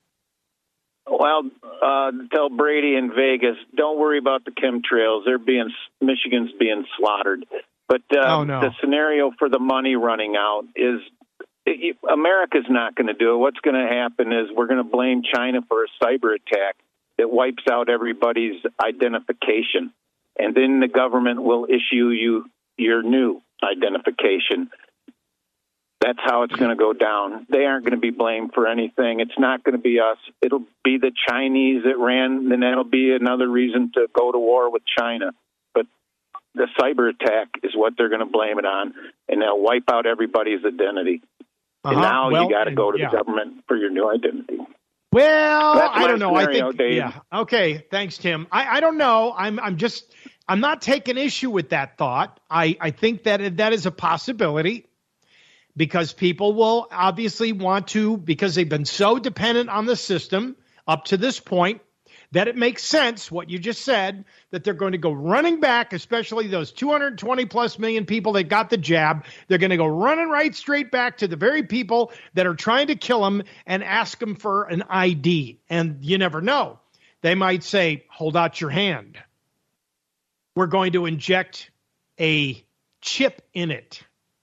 Well, uh, tell Brady in Vegas, don't worry about the chemtrails. They're being Michigan's being slaughtered. But uh, oh, no. the scenario for the money running out is it, America's not going to do it. What's going to happen is we're going to blame China for a cyber attack that wipes out everybody's identification, and then the government will issue you your new identification. That's how it's going to go down. They aren't going to be blamed for anything. It's not going to be us. It'll be the Chinese that ran, then that'll be another reason to go to war with China. But the cyber attack is what they're going to blame it on, and they'll wipe out everybody's identity. Uh-huh. And now well, you got to go to yeah. the government for your new identity. Well, That's I don't know. Scenario, I think, Dave. yeah. Okay. Thanks, Tim. I, I don't know. I'm, I'm just, I'm not taking issue with that thought. I, I think that that is a possibility because people will obviously want to, because they've been so dependent on the system up to this point, that it makes sense what you just said, that they're going to go running back, especially those two hundred twenty plus million people that got the jab. They're going to go running right straight back to the very people that are trying to kill them and ask them for an I D. And you never know. They might say, hold out your hand. We're going to inject a chip in it.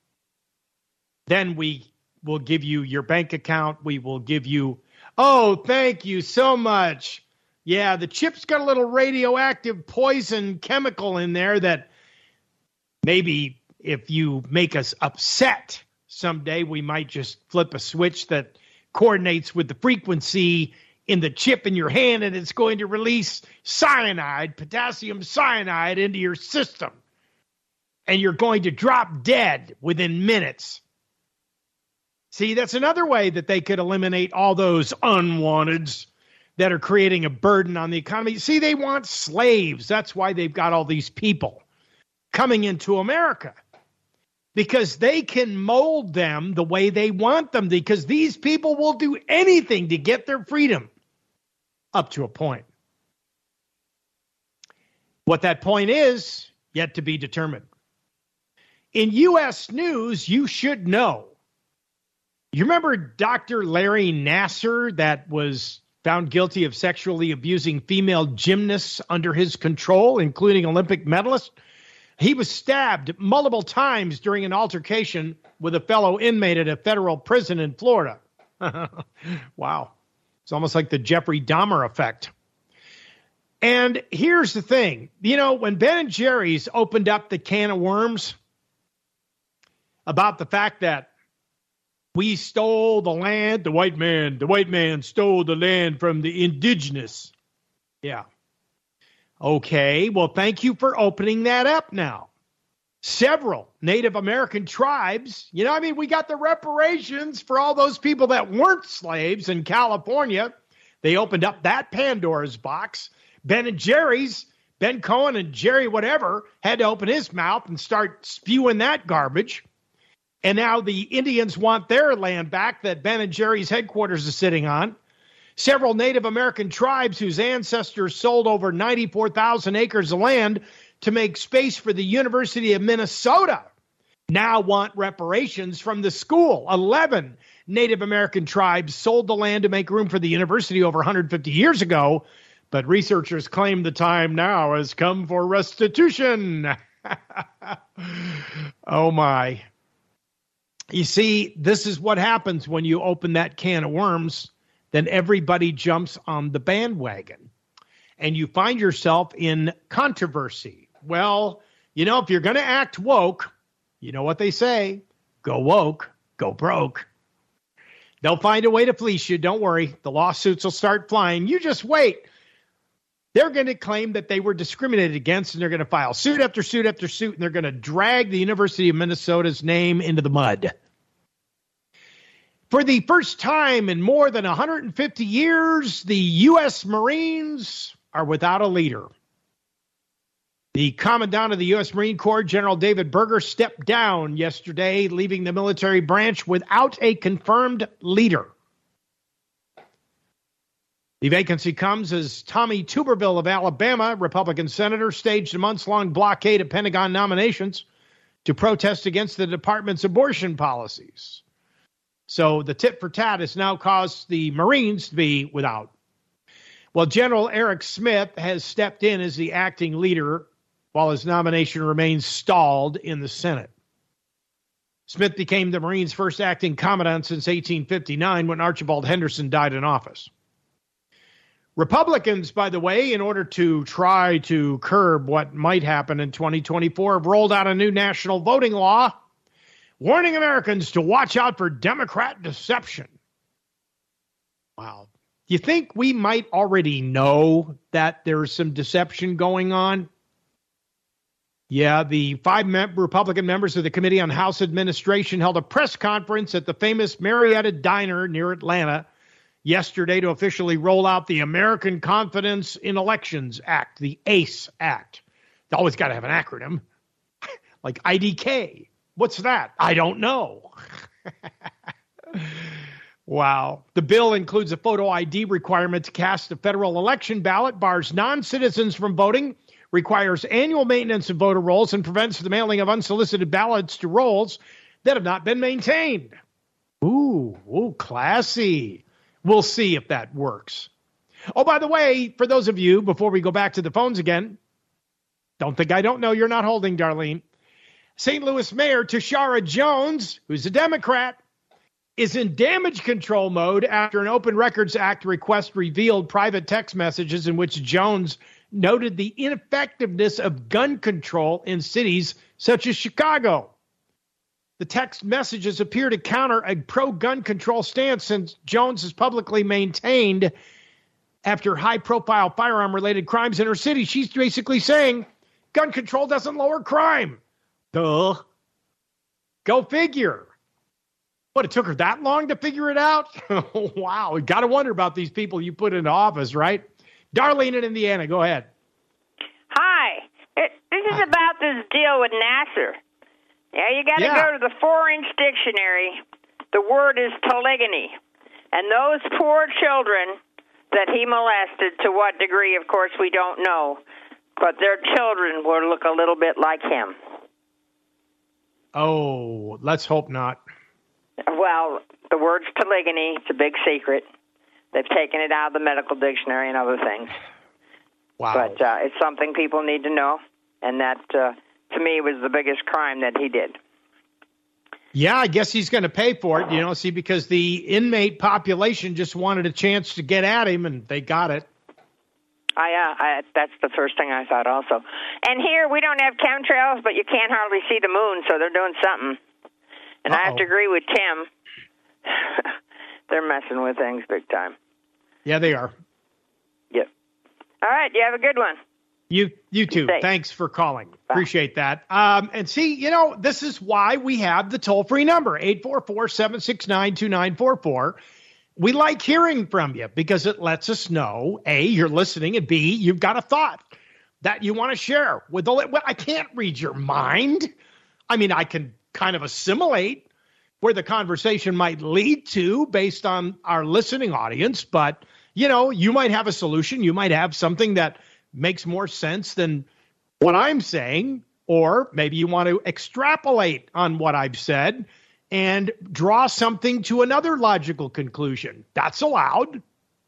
Then we will give you your bank account. We will give you, oh, thank you so much. Yeah, the chip's got a little radioactive poison chemical in there that maybe if you make us upset someday, we might just flip a switch that coordinates with the frequency in the chip in your hand, and it's going to release cyanide, potassium cyanide, into your system. And you're going to drop dead within minutes. See, that's another way that they could eliminate all those unwanteds that are creating a burden on the economy. See, they want slaves. That's why they've got all these people coming into America, because they can mold them the way they want them, because these people will do anything to get their freedom up to a point. What that point is, yet to be determined. In U S news, you should know. You remember Doctor Larry Nassar that was found guilty of sexually abusing female gymnasts under his control, including Olympic medalists? He was stabbed multiple times during an altercation with a fellow inmate at a federal prison in Florida. Wow. It's almost like the Jeffrey Dahmer effect. And here's the thing. You know, when Ben and Jerry's opened up the can of worms about the fact that we stole the land, the white man, the white man stole the land from the indigenous. Yeah. Okay, well, thank you for opening that up now. Several Native American tribes, you know, I mean, we got the reparations for all those people that weren't slaves in California. They opened up that Pandora's box. Ben and Jerry's, Ben Cohen and Jerry whatever, had to open his mouth and start spewing that garbage. And now the Indians want their land back that Ben and Jerry's headquarters is sitting on. Several Native American tribes whose ancestors sold over ninety-four thousand acres of land to make space for the University of Minnesota now want reparations from the school. eleven Native American tribes sold the land to make room for the university over one hundred fifty years ago, but researchers claim the time now has come for restitution. Oh, my. You see, this is what happens when you open that can of worms. Then everybody jumps on the bandwagon and you find yourself in controversy. Well, you know, if you're going to act woke, you know what they say, go woke, go broke. They'll find a way to fleece you. Don't worry. The lawsuits will start flying. You just wait. They're going to claim that they were discriminated against, and they're going to file suit after suit after suit, and they're going to drag the University of Minnesota's name into the mud. For the first time in more than one hundred fifty years, the U S Marines are without a leader. The Commandant of the U S Marine Corps, General David Berger, stepped down yesterday, leaving the military branch without a confirmed leader. The vacancy comes as Tommy Tuberville of Alabama, Republican senator, staged a months-long blockade of Pentagon nominations to protest against the department's abortion policies. So the tit for tat has now caused the Marines to be without. Well, General Eric Smith has stepped in as the acting leader while his nomination remains stalled in the Senate. Smith became the Marines' first acting commandant since eighteen fifty-nine when Archibald Henderson died in office. Republicans, by the way, in order to try to curb what might happen in twenty twenty-four, have rolled out a new national voting law warning Americans to watch out for Democrat deception. Wow. Do you think we might already know that there's some deception going on? Yeah, the five mem- Republican members of the Committee on House Administration held a press conference at the famous Marietta Diner near Atlanta yesterday to officially roll out the American Confidence in Elections Act, the ACE Act. It's always got to have an acronym, like I D K. What's that? I don't know. Wow. The bill includes a photo I D requirement to cast a federal election ballot, bars non-citizens from voting, requires annual maintenance of voter rolls, and prevents the mailing of unsolicited ballots to rolls that have not been maintained. Ooh, ooh, classy. We'll see if that works. Oh, by the way, for those of you, before we go back to the phones again, don't think I don't know you're not holding, Darlene. Saint Louis Mayor Tashara Jones, who's a Democrat, is in damage control mode after an Open Records Act request revealed private text messages in which Jones noted the ineffectiveness of gun control in cities such as Chicago. The text messages appear to counter a pro-gun control stance since Jones has publicly maintained after high-profile firearm-related crimes in her city. She's basically saying gun control doesn't lower crime. Duh. Go figure. What, it took her that long to figure it out? Wow. You got to wonder about these people you put into office, right? Darlene in Indiana, go ahead. Hi. It, this is about this deal with Nasser. Yeah, you got to Yeah. go to the four-inch dictionary. The word is telegony. And those poor children that he molested, to what degree, of course, we don't know. But their children will look a little bit like him. Oh, let's hope not. Well, the word's telegony. It's a big secret. They've taken it out of the medical dictionary and other things. Wow. But uh, it's something people need to know, and that, uh, to me, was the biggest crime that he did. Yeah, I guess he's going to pay for it, you know, see, because the inmate population just wanted a chance to get at him, and they got it. I, uh, I, that's the first thing I thought also. And here, we don't have chemtrails, but you can't hardly see the moon, so they're doing something. And Uh-oh. I have to agree with Tim. They're messing with things big time. Yeah, they are. Yep. All right, you have a good one. You you too. Thanks for calling. Bye. Appreciate that. Um, and see, you know, this is why we have the toll-free number, eight four four, seven six nine, two nine four four. We like hearing from you because it lets us know, A, you're listening, and B, you've got a thought that you want to share with the. Well, I can't read your mind. I mean, I can kind of assimilate where the conversation might lead to based on our listening audience, but, you know, you might have a solution. You might have something that makes more sense than what I'm saying, or maybe you want to extrapolate on what I've said and draw something to another logical conclusion. That's allowed.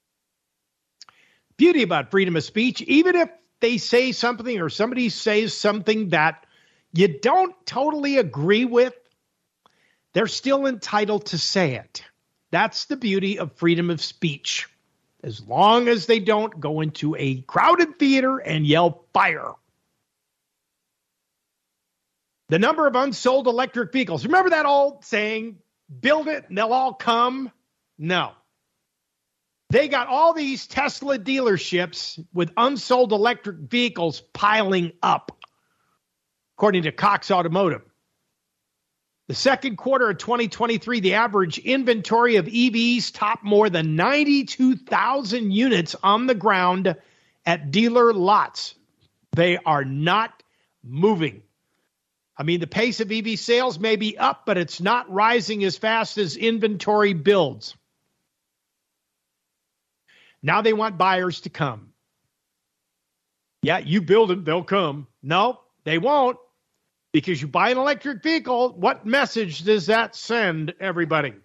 Beauty about freedom of speech, even if they say something or somebody says something that you don't totally agree with, they're still entitled to say it. That's the beauty of freedom of speech, as long as they don't go into a crowded theater and yell fire. The number of unsold electric vehicles. Remember that old saying, build it and they'll all come? No. They got all these Tesla dealerships with unsold electric vehicles piling up, according to Cox Automotive. The second quarter of twenty twenty-three, the average inventory of E Vs topped more than ninety-two thousand units on the ground at dealer lots. They are not moving. I mean, the pace of E V sales may be up, but it's not rising as fast as inventory builds. Now they want buyers to come. Yeah, you build them, they'll come. No, they won't. Because you buy an electric vehicle, what message does that send everybody?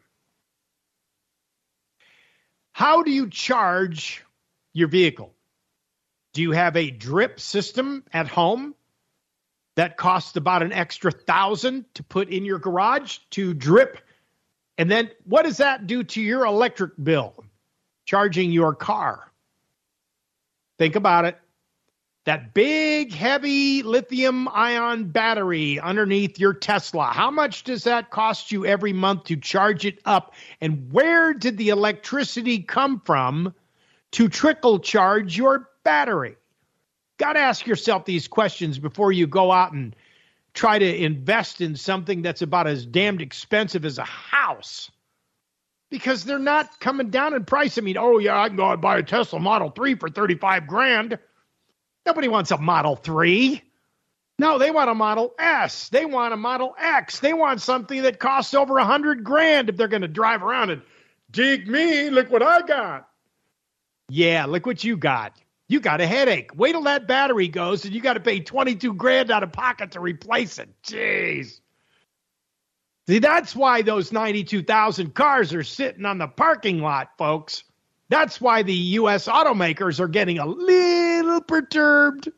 How do you charge your vehicle? Do you have a drip system at home that costs about an extra thousand to put in your garage to drip? And then what does that do to your electric bill? Charging your car. Think about it. That big, heavy lithium-ion battery underneath your Tesla, how much does that cost you every month to charge it up? And where did the electricity come from to trickle charge your battery? Got to ask yourself these questions before you go out and try to invest in something that's about as damned expensive as a house. Because they're not coming down in price. I mean, oh, yeah, I can go out and buy a Tesla Model three for thirty-five grand. Nobody wants a Model three. No, they want a Model S. They want a Model X. They want something that costs over a hundred grand if they're going to drive around and dig me. Look what I got. Yeah, look what you got. You got a headache. Wait till that battery goes and you got to pay twenty-two grand out of pocket to replace it. Jeez. See, that's why those ninety-two thousand cars are sitting on the parking lot, folks. That's why the U S automakers are getting a little perturbed.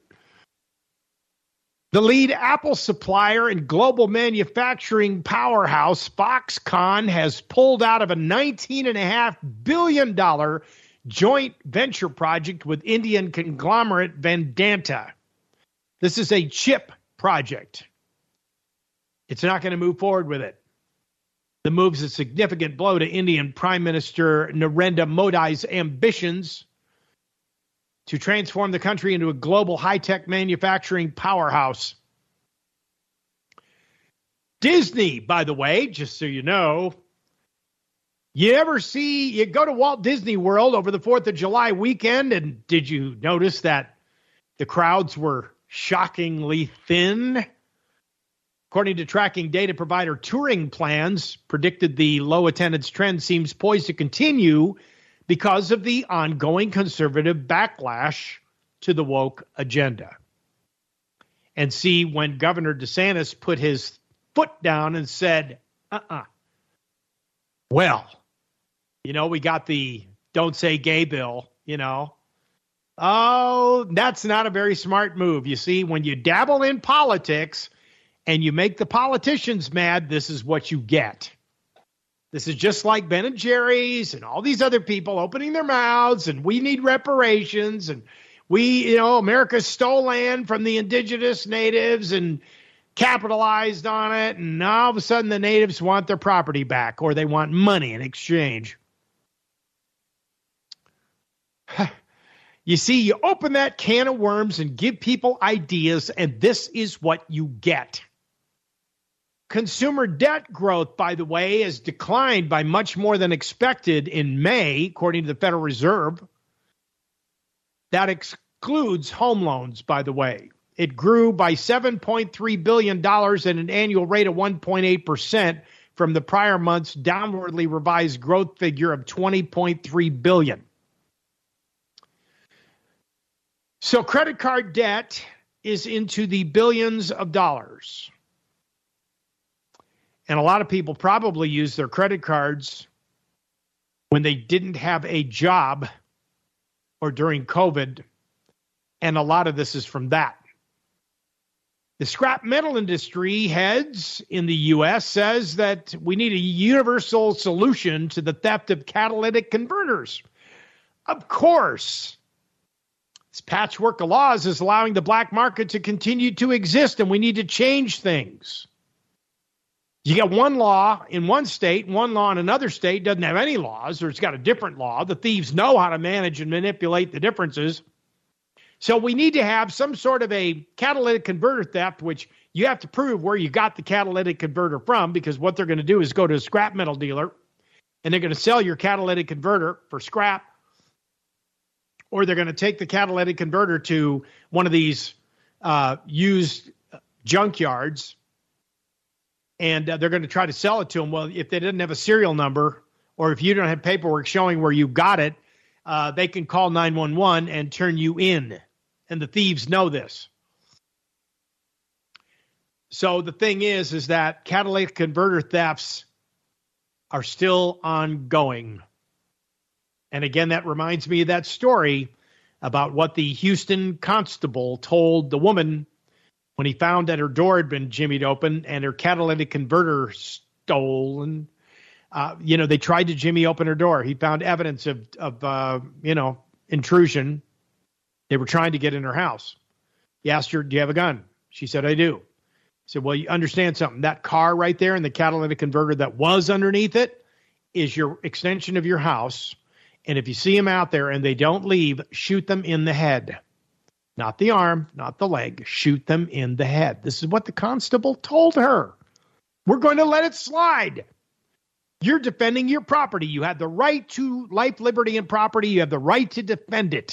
The lead Apple supplier and global manufacturing powerhouse, Foxconn, has pulled out of a nineteen point five billion dollars joint venture project with Indian conglomerate Vedanta. This is a chip project. It's not going to move forward with it. The move's a significant blow to Indian Prime Minister Narendra Modi's ambitions to transform the country into a global high-tech manufacturing powerhouse. Disney, by the way, just so you know, you ever see, you go to Walt Disney World over the fourth of July weekend, and did you notice that the crowds were shockingly thin? According to tracking data provider Touring Plans, predicted the low attendance trend seems poised to continue because of the ongoing conservative backlash to the woke agenda. And see, when Governor DeSantis put his foot down and said, uh-uh, well, you know, we got the don't say gay bill, you know. Oh, that's not a very smart move. You see, when you dabble in politics and you make the politicians mad, this is what you get. This is just like Ben and Jerry's and all these other people opening their mouths, and we need reparations, and we, you know, America stole land from the indigenous natives and capitalized on it, and all of a sudden the natives want their property back, or they want money in exchange. You see, you open that can of worms and give people ideas, and this is what you get. Consumer debt growth, by the way, has declined by much more than expected in May, according to the Federal Reserve. That excludes home loans, by the way. It grew by seven point three billion dollars at an annual rate of one point eight percent from the prior month's downwardly revised growth figure of twenty point three billion dollars. So credit card debt is into the billions of dollars. And a lot of people probably use their credit cards when they didn't have a job or during COVID. And a lot of this is from that. The scrap metal industry heads in the U S says that we need a universal solution to the theft of catalytic converters. Of course. This patchwork of laws is allowing the black market to continue to exist, and we need to change things. You got one law in one state, one law in another state doesn't have any laws, or it's got a different law. The thieves know how to manage and manipulate the differences. So we need to have some sort of a catalytic converter theft, which you have to prove where you got the catalytic converter from, because what they're going to do is go to a scrap metal dealer, and they're going to sell your catalytic converter for scrap. Or they're going to take the catalytic converter to one of these uh, used junkyards, and uh, they're going to try to sell it to them. Well, if they didn't have a serial number, or if you don't have paperwork showing where you got it, uh, they can call nine one one and turn you in. And the thieves know this. So the thing is, is that catalytic converter thefts are still ongoing. And again, that reminds me of that story about what the Houston constable told the woman when he found that her door had been jimmied open and her catalytic converter stolen. Uh, you know, they tried to jimmy open her door. He found evidence of, of uh, you know, intrusion. They were trying to get in her house. He asked her, do you have a gun? She said, I do. He said, well, you understand something. That car right there and the catalytic converter that was underneath it is your extension of your house. And if you see them out there and they don't leave, shoot them in the head. Not the arm, not the leg. Shoot them in the head. This is what the constable told her. We're going to let it slide. You're defending your property. You have the right to life, liberty, and property. You have the right to defend it.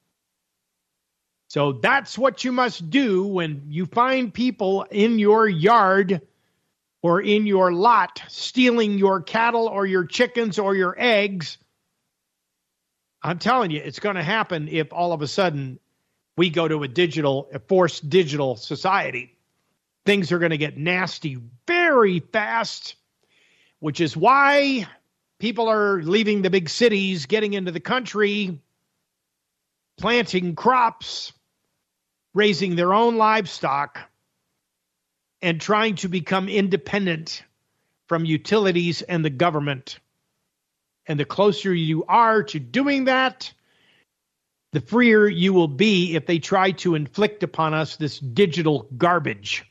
So that's what you must do when you find people in your yard or in your lot stealing your cattle or your chickens or your eggs. I'm telling you, it's going to happen if all of a sudden we go to a digital, a forced digital society. Things are going to get nasty very fast, which is why people are leaving the big cities, getting into the country, planting crops, raising their own livestock, and trying to become independent from utilities and the government. And the closer you are to doing that, the freer you will be if they try to inflict upon us this digital garbage.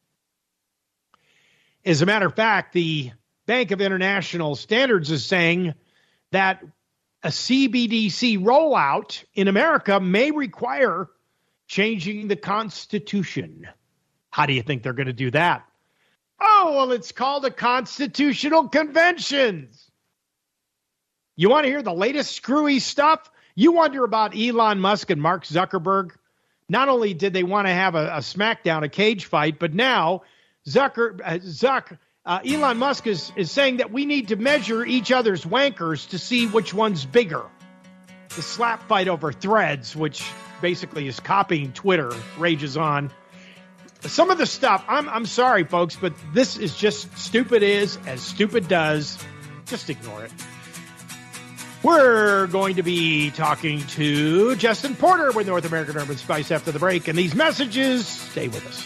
As a matter of fact, the Bank of International Standards is saying that a C B D C rollout in America may require changing the Constitution. How do you think they're going to do that? Oh, well, it's called a constitutional convention. You want to hear the latest screwy stuff? You wonder about Elon Musk and Mark Zuckerberg. Not only did they want to have a, a smackdown, a cage fight, but now Zucker, uh, Zuck, uh, Elon Musk is, is saying that we need to measure each other's wankers to see which one's bigger. The slap fight over Threads, which basically is copying Twitter, rages on. Some of the stuff, I'm I'm sorry, folks, but this is just stupid is as stupid does. Just ignore it. We're going to be talking to Justin Porter with North American Urban Spice after the break, and these messages, stay with us.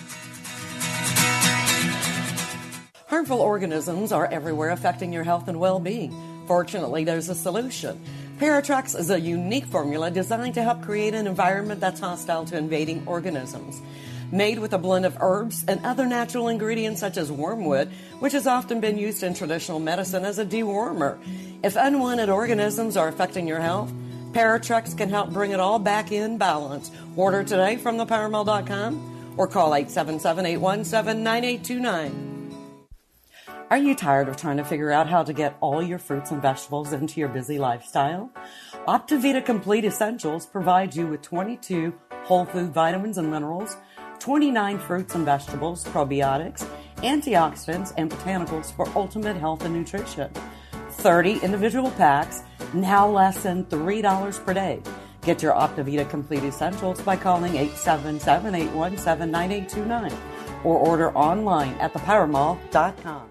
Harmful organisms are everywhere, affecting your health and well-being. Fortunately, there's a solution. Paratrex is a unique formula designed to help create an environment that's hostile to invading organisms. Made with a blend of herbs and other natural ingredients such as wormwood, which has often been used in traditional medicine as a dewormer. If unwanted organisms are affecting your health, Paratrex can help bring it all back in balance. Order today from the power mall dot com or call eight seven seven, eight one seven, nine eight two nine. Are you tired of trying to figure out how to get all your fruits and vegetables into your busy lifestyle? Optivita Complete Essentials provides you with twenty-two whole food vitamins and minerals, twenty-nine fruits and vegetables, probiotics, antioxidants, and botanicals for ultimate health and nutrition. thirty individual packs, now less than three dollars per day. Get your Optivita Complete Essentials by calling eight seven seven, eight one seven, nine eight two nine or order online at the power mall dot com.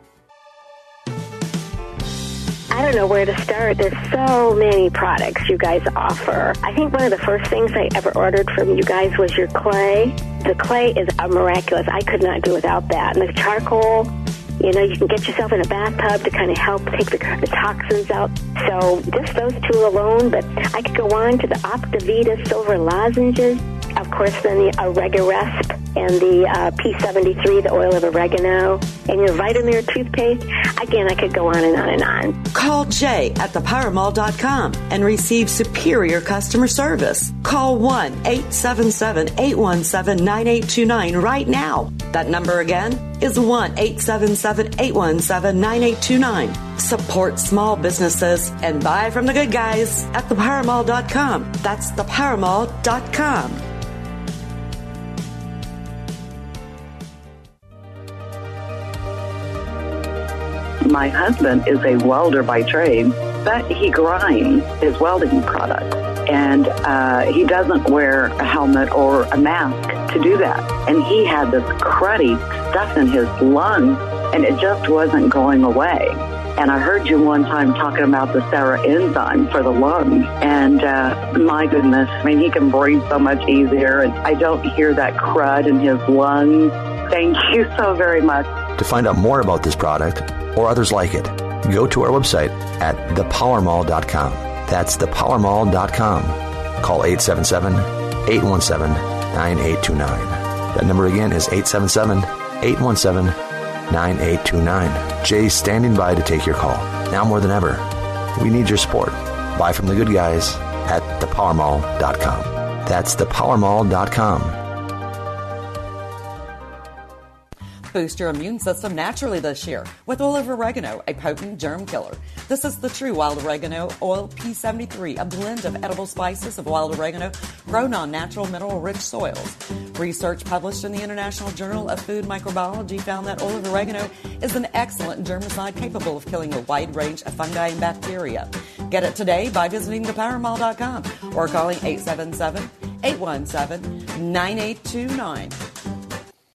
I don't know where to start. There's so many products you guys offer. I think one of the first things I ever ordered from you guys was your clay. The clay is a miraculous. I could not do without that. And the charcoal, you know, you can get yourself in a bathtub to kind of help take the, the toxins out. So just those two alone, but I could go on to the Optivita Silver Lozenges. Of course, then the Oregaresp and the uh, P seventy-three, the oil of oregano, and your Vitamir toothpaste. Again, I could go on and on and on. Call Jay at the power mall dot com and receive superior customer service. Call one eight seven seven, eight one seven, nine eight two nine right now. That number again is one eight seven seven, eight one seven, nine eight two nine. Support small businesses and buy from the good guys at the power mall dot com. That's the power mall dot com. My husband is a welder by trade, but he grinds his welding product. And uh, he doesn't wear a helmet or a mask to do that. And he had this cruddy stuff in his lungs, and it just wasn't going away. And I heard you one time talking about the Sarah enzyme for the lungs. And uh, my goodness, I mean, he can breathe so much easier, and I don't hear that crud in his lungs. Thank you so very much. To find out more about this product or others like it, go to our website at the power mall dot com. That's the power mall dot com. Call eight seven seven, eight one seven, nine eight two nine. That number again is eight seven seven, eight one seven, nine eight two nine. Jay's standing by to take your call. Now more than ever, we need your support. Buy from the good guys at the power mall dot com. That's the power mall dot com. Boost your immune system naturally this year with oil of oregano, a potent germ killer. This is the true wild oregano oil P seventy-three, a blend of edible spices of wild oregano grown on natural mineral-rich soils. Research published in the International Journal of Food Microbiology found that oil of oregano is an excellent germicide capable of killing a wide range of fungi and bacteria. Get it today by visiting the power mall dot com or calling eight seven seven, eight one seven, nine eight two nine.